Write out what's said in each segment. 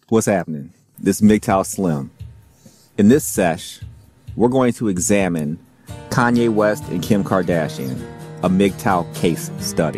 What's happening? This is MGTOW Slim. In this sesh, we're going to examine Kanye West and Kim Kardashian, a MGTOW case study.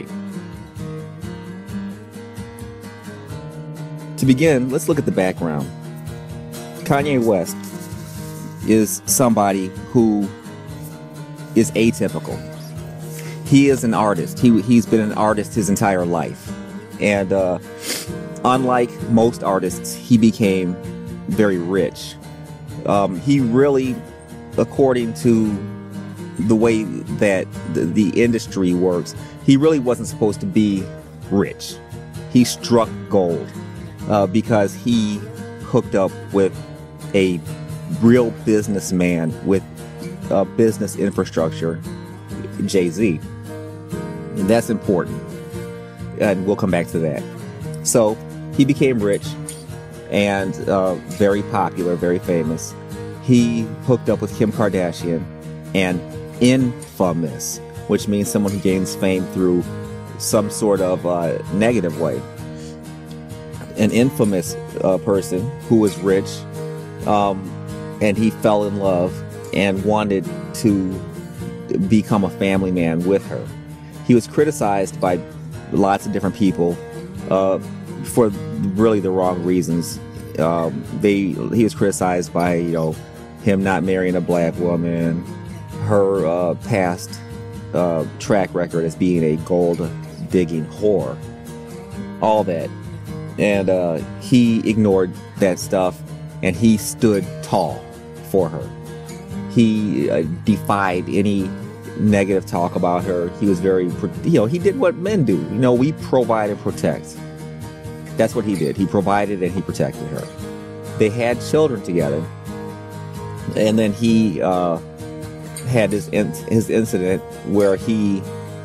To begin, let's look at the background. Kanye West is somebody who is atypical. He is an artist. He's been an artist his entire life. And unlike most artists, he became very rich. He really, according to the way that the industry works, he really wasn't supposed to be rich. He struck gold because he hooked up with a real businessman with business infrastructure, Jay-Z. And that's important. And we'll come back to that. So he became rich and very popular, very famous. He hooked up with Kim Kardashian, and infamous, which means someone who gains fame through some sort of negative way. An infamous person who was rich, and he fell in love and wanted to become a family man with her. He was criticized by lots of different people for really the wrong reasons. He was criticized by, him not marrying a black woman, her past track record as being a gold-digging whore, all that. And he ignored that stuff, and he stood tall for her. He defied any negative talk about her. He was very, he did what men do. We provide and protect. That's what he did. He provided and he protected her. They had children together. And then he had his incident where he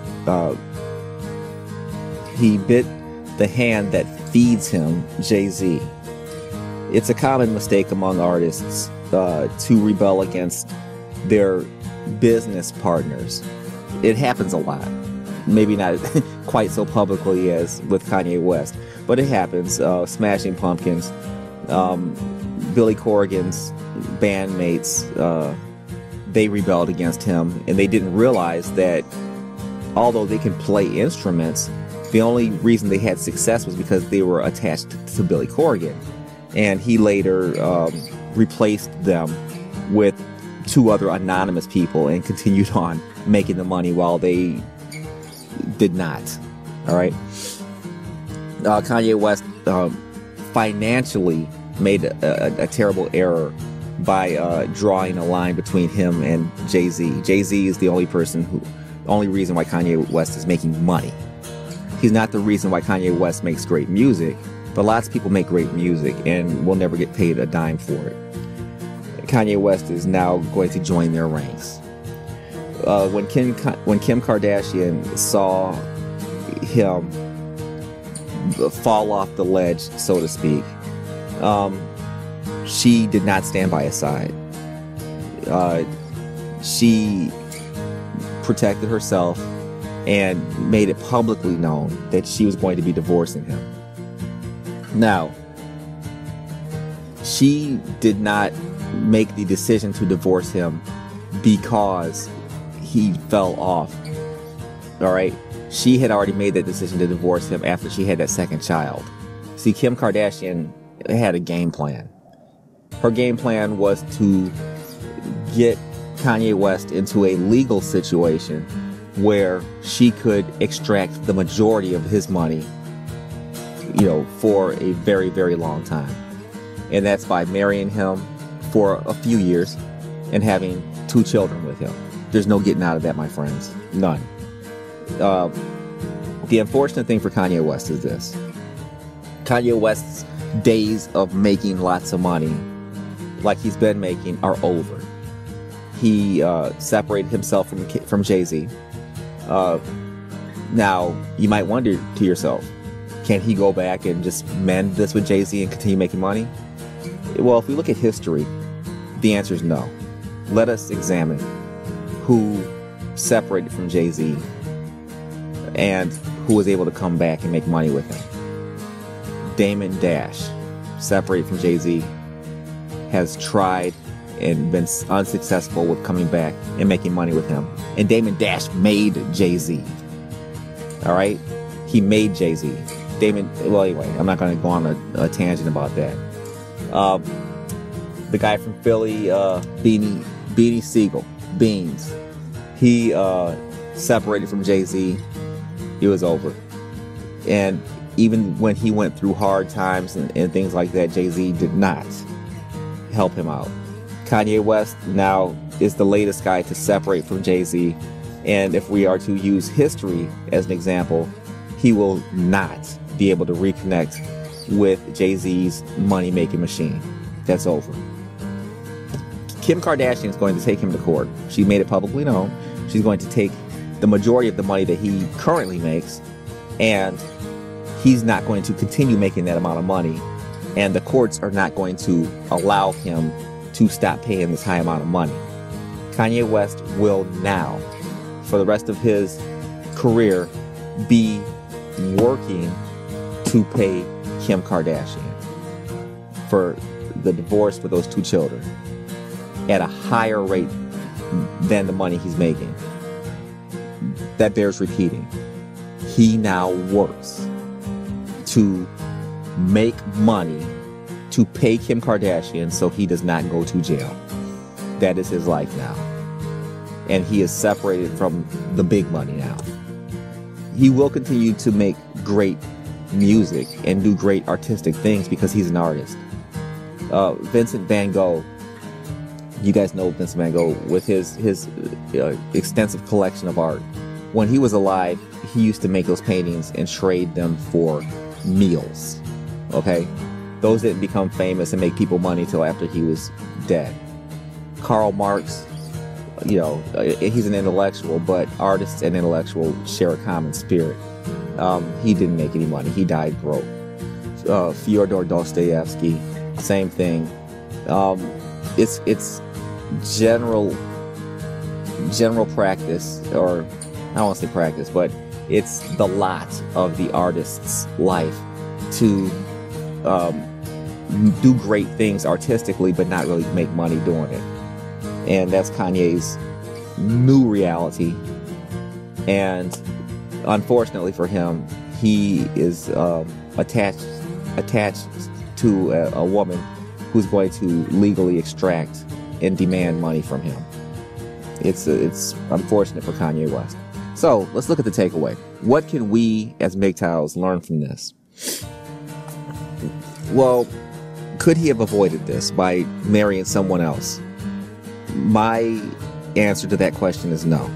bit the hand that feeds him, Jay-Z. It's a common mistake among artists to rebel against their business partners. It happens a lot. Maybe not quite so publicly as with Kanye West, but it happens. Smashing Pumpkins, Billy Corgan's bandmates, they rebelled against him, and they didn't realize that although they can play instruments, the only reason they had success was because they were attached to Billy Corgan. And he later replaced them with two other anonymous people and continued on making the money while they did not. All right. Kanye West financially made a terrible error by drawing a line between him and Jay-Z. Jay-Z is the only reason why Kanye West is making money. He's not the reason why Kanye West makes great music, but lots of people make great music and will never get paid a dime for it. Kanye West is now going to join their ranks. When Kim Kardashian saw him fall off the ledge, so to speak, she did not stand by his side. She protected herself and made it publicly known that she was going to be divorcing him. Now, she did not make the decision to divorce him because he fell off. All right? She had already made that decision to divorce him after she had that second child. See, Kim Kardashian had a game plan. Her game plan was to get Kanye West into a legal situation where she could extract the majority of his money, for a very, very long time. And that's by marrying him for a few years and having 2 children with him. There's no getting out of that, my friends. None. The unfortunate thing for Kanye West is this. Kanye West's days of making lots of money, like he's been making, are over. He separated himself from Jay-Z. Now, you might wonder to yourself, can he go back and just mend this with Jay-Z and continue making money? Well, if we look at history, the answer is no. Let us examine who separated from Jay-Z and who was able to come back and make money with him. Damon Dash separate from Jay-Z, has tried and been unsuccessful with coming back and making money with him. And Damon Dash made Jay-Z. All right? He made Jay-Z. Well, anyway, I'm not going to go on a tangent about that. The guy from Philly, Beanie Siegel, Beans, he separated from Jay-Z. It was over. And even when he went through hard times and things like that, Jay-Z did not help him out. Kanye West now is the latest guy to separate from Jay-Z. And if we are to use history as an example, he will not be able to reconnect with Jay-Z's money-making machine. That's over. Kim Kardashian is going to take him to court. She made it publicly known. She's going to take the majority of the money that he currently makes, and he's not going to continue making that amount of money. And the courts are not going to allow him to stop paying this high amount of money. Kanye West will now, for the rest of his career, be working to pay Kim Kardashian for the divorce with those 2 children at a higher rate than the money he's making. That bears repeating. He now works to make money to pay Kim Kardashian so he does not go to jail. That is his life now. And he is separated from the big money now. He will continue to make great music and do great artistic things because he's an artist. Vincent van Gogh, you guys know Vincent van Gogh with his extensive collection of art. When he was alive, he used to make those paintings and trade them for meals. Okay? Those didn't become famous and make people money till after he was dead. Karl Marx, he's an intellectual, but artists and intellectuals share a common spirit. He didn't make any money. He died broke. Fyodor Dostoevsky, same thing. It's general practice, or I don't want to say practice, but it's the lot of the artist's life to do great things artistically, but not really make money doing it. And that's Kanye's new reality. And unfortunately for him, he is attached to a woman who's going to legally extract and demand money from him. It's unfortunate for Kanye West. So let's look at the takeaway. What can we as MGTOWs learn from this? Well, could he have avoided this by marrying someone else? My answer to that question is no.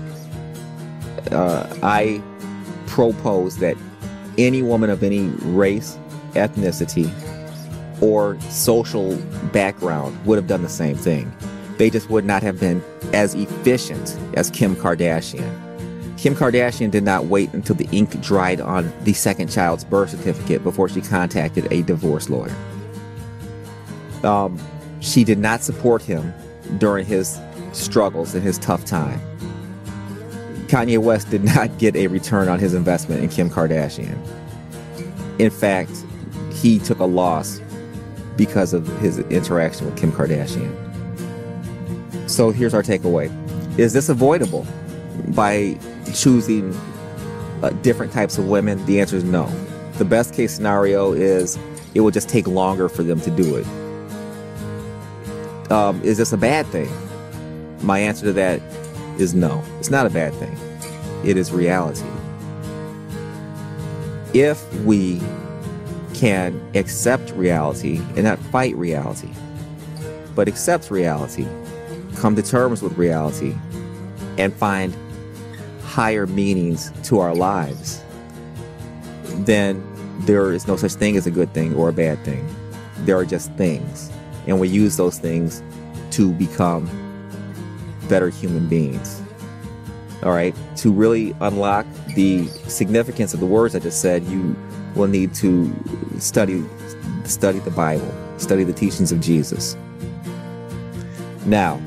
I propose that any woman of any race, ethnicity, or social background would have done the same thing. They just would not have been as efficient as Kim Kardashian. Kim Kardashian did not wait until the ink dried on the second child's birth certificate before she contacted a divorce lawyer. She did not support him during his struggles and his tough time. Kanye West did not get a return on his investment in Kim Kardashian. In fact, he took a loss because of his interaction with Kim Kardashian. So here's our takeaway. Is this avoidable by choosing different types of women? The answer is no. The best case scenario is it will just take longer for them to do it. Is this a bad thing? My answer to that is no. It's not a bad thing. It is reality. If we can accept reality and not fight reality, but accept reality, come to terms with reality, and find higher meanings to our lives, then there is no such thing as a good thing or a bad thing. There are just things, and we use those things to become better human beings. All right? To really unlock the significance of the words I just said, you will need to study the Bible, study the teachings of Jesus. Now,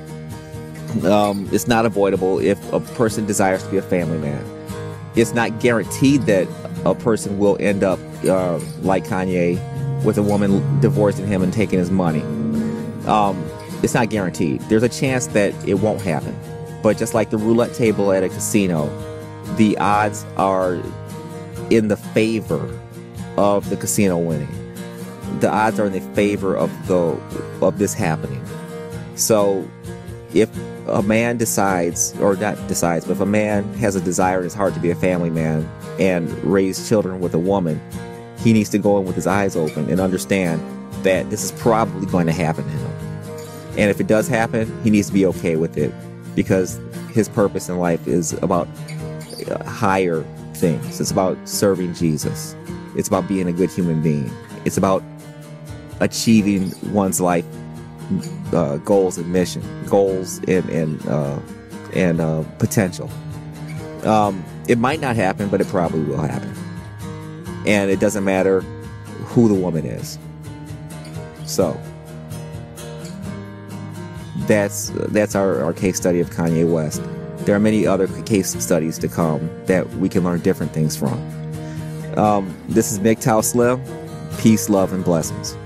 it's not avoidable if a person desires to be a family man. It's not guaranteed that a person will end up like Kanye with a woman divorcing him and taking his money. It's not guaranteed. There's a chance that it won't happen. But just like the roulette table at a casino, the odds are in the favor of the casino winning. The odds are in the favor of this happening. So if a man decides, or not decides, but if a man has a desire in his heart to be a family man and raise children with a woman, he needs to go in with his eyes open and understand that this is probably going to happen to him. And if it does happen, he needs to be okay with it, because his purpose in life is about higher things. It's about serving Jesus. It's about being a good human being. It's about achieving one's life goals and mission, goals and potential. It might not happen, but it probably will happen. And it doesn't matter who the woman is. So that's our case study of Kanye West. There are many other case studies to come that we can learn different things from. This is MGTOW Slim. Peace, love, and blessings.